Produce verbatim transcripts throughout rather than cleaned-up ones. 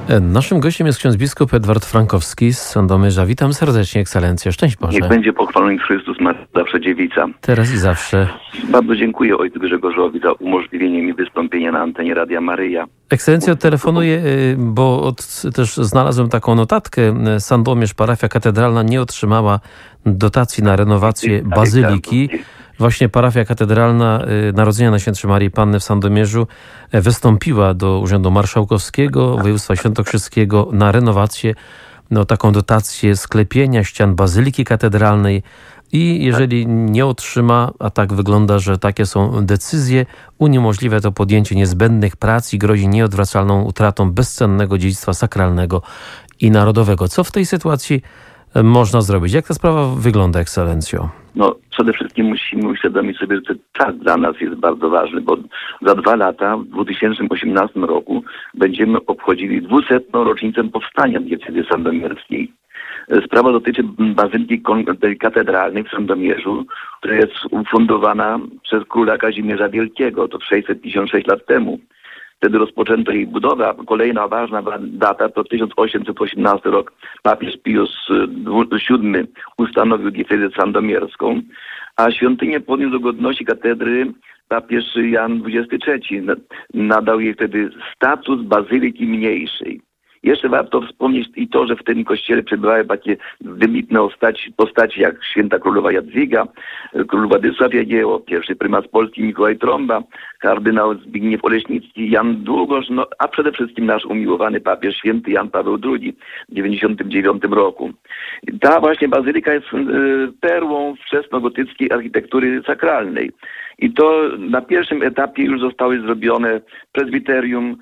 Naszym gościem jest ksiądz biskup Edward Frankowski z Sandomierza. Witam serdecznie, ekscelencjo. Szczęść Boże. Niech będzie pochwalony Chrystus, zawsze dziewica. Teraz i zawsze. Bardzo dziękuję ojcu Grzegorzowi za umożliwienie mi wystąpienia na antenie Radia Maryja. Ekscelencjo, telefonuję, bo od, też znalazłem taką notatkę. Sandomierz, parafia katedralna nie otrzymała dotacji na renowację bazyliki. Właśnie parafia katedralna Narodzenia Najświętszej Maryi Panny w Sandomierzu wystąpiła do Urzędu Marszałkowskiego Województwa Świętokrzyskiego na renowację, no, taką dotację sklepienia ścian bazyliki katedralnej i jeżeli nie otrzyma, a tak wygląda, że takie są decyzje, uniemożliwia to podjęcie niezbędnych prac i grozi nieodwracalną utratą bezcennego dziedzictwa sakralnego i narodowego. Co w tej sytuacji można zrobić? Jak ta sprawa wygląda, ekscelencjo? No, przede wszystkim musimy uświadomić sobie, że ten czas dla nas jest bardzo ważny, bo za dwa lata, w dwa tysiące osiemnastym roku, będziemy obchodzili dwusetną rocznicę powstania diecezy sandomierskiej. Sprawa dotyczy bazyliki katedralnej w Sandomierzu, która jest ufundowana przez króla Kazimierza Wielkiego, to sześćset pięćdziesiąt sześć lat temu. Wtedy rozpoczęto jej budowę, a kolejna ważna data to tysiąc osiemset osiemnasty rok. Papież Pius siódmy ustanowił diecezję sandomierską, a świątynię podniósł do godności katedry papież Jan dwudziesty trzeci. Nadał jej wtedy status bazyliki mniejszej. Jeszcze warto wspomnieć i to, że w tym kościele przebywały takie wybitne postaci, postaci jak święta królowa Jadwiga, król Władysław Jagiełło, pierwszy prymas Polski Mikołaj Trąba, kardynał Zbigniew Oleśnicki, Jan Długosz, no, a przede wszystkim nasz umiłowany papież święty Jan Paweł drugi w dziewięćdziesiątym dziewiątym roku. Ta właśnie bazylika jest perłą wczesnogotyckiej architektury sakralnej. I to na pierwszym etapie już zostały zrobione prezbiterium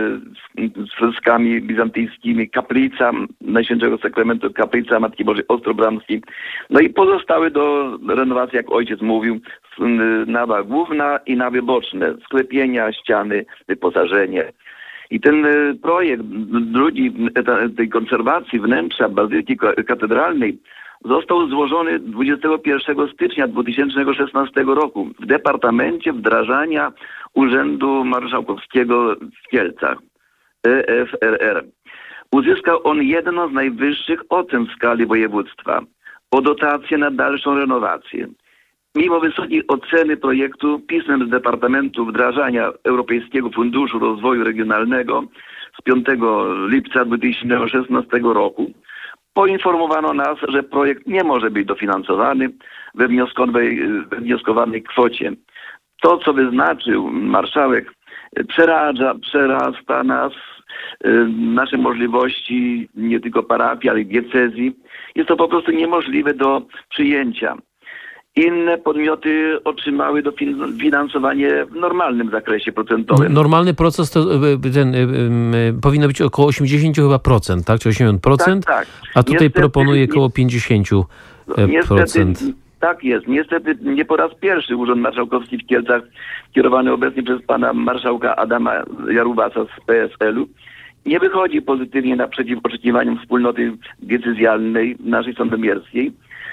z freskami bizantyjskimi, kaplica Najświętszego Sakramentu, kaplica Matki Bożej Ostrobramskiej. No i pozostały do renowacji, jak ojciec mówił, nawa główna i nawy boczne, sklepienia, ściany, wyposażenie. I ten projekt drugi tej konserwacji wnętrza bazyliki katedralnej został złożony dwudziestego pierwszego stycznia dwa tysiące szesnastego roku w Departamencie Wdrażania Urzędu Marszałkowskiego w Kielcach, E F R R. Uzyskał on jedną z najwyższych ocen w skali województwa o dotację na dalszą renowację. Mimo wysokiej oceny projektu pismem z Departamentu Wdrażania Europejskiego Funduszu Rozwoju Regionalnego z piątego lipca dwa tysiące szesnastego roku poinformowano nas, że projekt nie może być dofinansowany we wnioskowanej, we wnioskowanej kwocie. To, co wyznaczył marszałek, przeraża, przerasta nas, nasze możliwości, nie tylko parafii, ale i diecezji. Jest to po prostu niemożliwe do przyjęcia. Inne podmioty otrzymały dofinansowanie w normalnym zakresie procentowym. Normalny proces to ten, powinno być około osiemdziesiąt chyba procent, tak? Czy osiemdziesiąt procent? Tak, tak. A tutaj niestety, proponuje około pięćdziesiąt procent. Niestety, tak jest. Niestety nie po raz pierwszy Urząd Marszałkowski w Kielcach, kierowany obecnie przez pana marszałka Adama Jarubasa z P S L u, nie wychodzi pozytywnie naprzeciw oczekiwaniom wspólnoty decyzjalnej naszej sandomierskiej.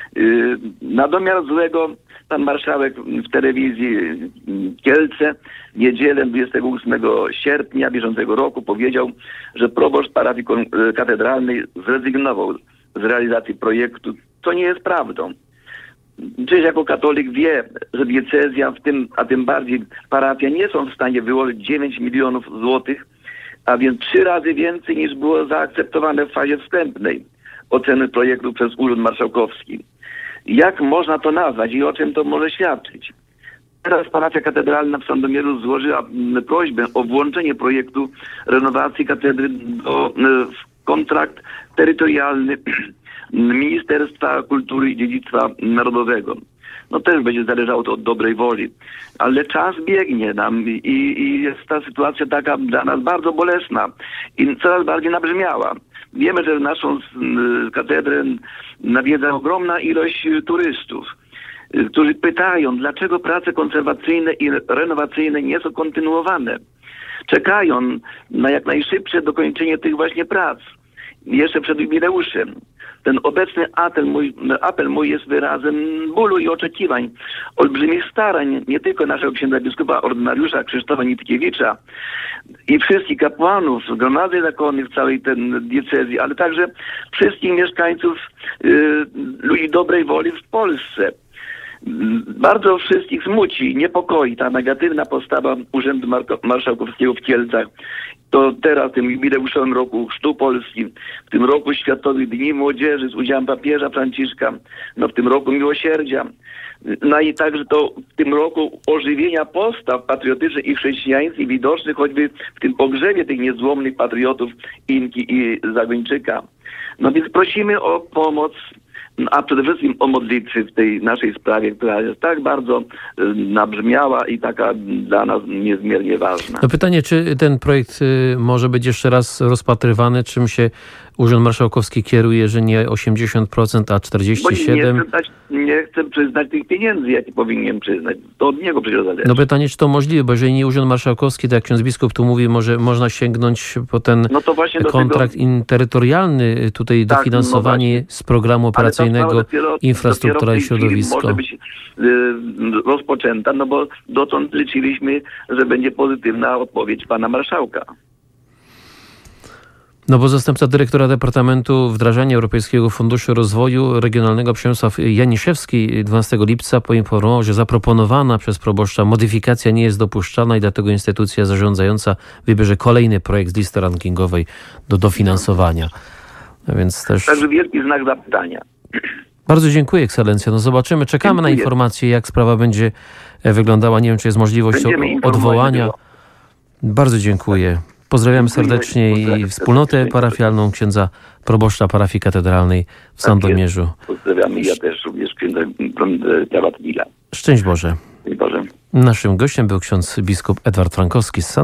Na domiar złego pan marszałek w telewizji Kielce w niedzielę dwudziestego ósmego sierpnia bieżącego roku powiedział, że proboszcz parafii katedralnej zrezygnował z realizacji projektu, co nie jest prawdą. Czyż jako katolik wie, że diecezja, w tym, a tym bardziej parafia, nie są w stanie wyłożyć dziewięć milionów złotych, a więc trzy razy więcej niż było zaakceptowane w fazie wstępnej oceny projektu przez Urząd Marszałkowski. Jak można to nazwać i o czym to może świadczyć? Teraz parafia katedralna w Sandomierzu złożyła prośbę o włączenie projektu renowacji katedry do, w kontrakt terytorialny Ministerstwa Kultury i Dziedzictwa Narodowego. No też będzie zależało to od dobrej woli. Ale czas biegnie nam i, i jest ta sytuacja taka dla nas bardzo bolesna i coraz bardziej nabrzmiała. Wiemy, że naszą katedrę nawiedza ogromna ilość turystów, którzy pytają, dlaczego prace konserwacyjne i renowacyjne nie są kontynuowane. Czekają na jak najszybsze dokończenie tych właśnie prac. jeszcze przed jubileuszem. Ten obecny apel mój, apel mój jest wyrazem bólu i oczekiwań, olbrzymich starań nie tylko naszego księdza biskupa ordynariusza Krzysztofa Nitkiewicza i wszystkich kapłanów, gromady zakonnych w całej tej diecezji, ale także wszystkich mieszkańców, y, ludzi dobrej woli w Polsce. Bardzo wszystkich smuci, niepokoi ta negatywna postawa Urzędu Marszałkowskiego w Kielcach. To teraz w tym jubileuszowym roku Chrztu Polski, w tym roku Światowych Dni Młodzieży z udziałem papieża Franciszka, no w tym roku Miłosierdzia. No i także to w tym roku ożywienia postaw patriotycznych i chrześcijańskich widocznych choćby w tym pogrzebie tych niezłomnych patriotów Inki i Zagończyka. No więc prosimy o pomoc, a przede wszystkim o modlitwy w tej naszej sprawie, która jest tak bardzo y, nabrzmiała i taka dla nas niezmiernie ważna. No pytanie, czy ten projekt y, może być jeszcze raz rozpatrywany, czym się Urząd Marszałkowski kieruje, że nie osiemdziesiąt procent, a czterdzieści siedem procent? Bo nie chcę, dać, nie chcę przyznać tych pieniędzy, jakie powinien przyznać. To od niego przecież zależy. No pytanie, czy to możliwe, bo jeżeli nie Urząd Marszałkowski, tak jak ksiądz biskup tu mówi, może można sięgnąć po ten no to właśnie kontrakt do tego... terytorialny, tutaj tak, dofinansowanie no z programu operacyjnego dopiero, Infrastruktura dopiero i Środowisko. Może być y, rozpoczęta, no bo dotąd liczyliśmy, że będzie pozytywna odpowiedź pana marszałka. No bo zastępca dyrektora Departamentu Wdrażania Europejskiego Funduszu Rozwoju Regionalnego Przemysław Janiszewski dwunastego lipca poinformował, że zaproponowana przez proboszcza modyfikacja nie jest dopuszczana i dlatego instytucja zarządzająca wybierze kolejny projekt z listy rankingowej do dofinansowania. No więc też... Także wielki znak zapytania. Bardzo dziękuję, ekscelencjo. No zobaczymy, czekamy dziękuję. na informacje, jak sprawa będzie wyglądała. Nie wiem, czy jest możliwość odwołania. Bardzo dziękuję. Pozdrawiam serdecznie i wspólnotę parafialną księdza proboszcza parafii katedralnej w Sandomierzu. Pozdrawiamy, ja też również księdza Teabatwila. Szczęść Boże. Szczęść Boże. Naszym gościem był ksiądz biskup Edward Frankowski z Sandomierza.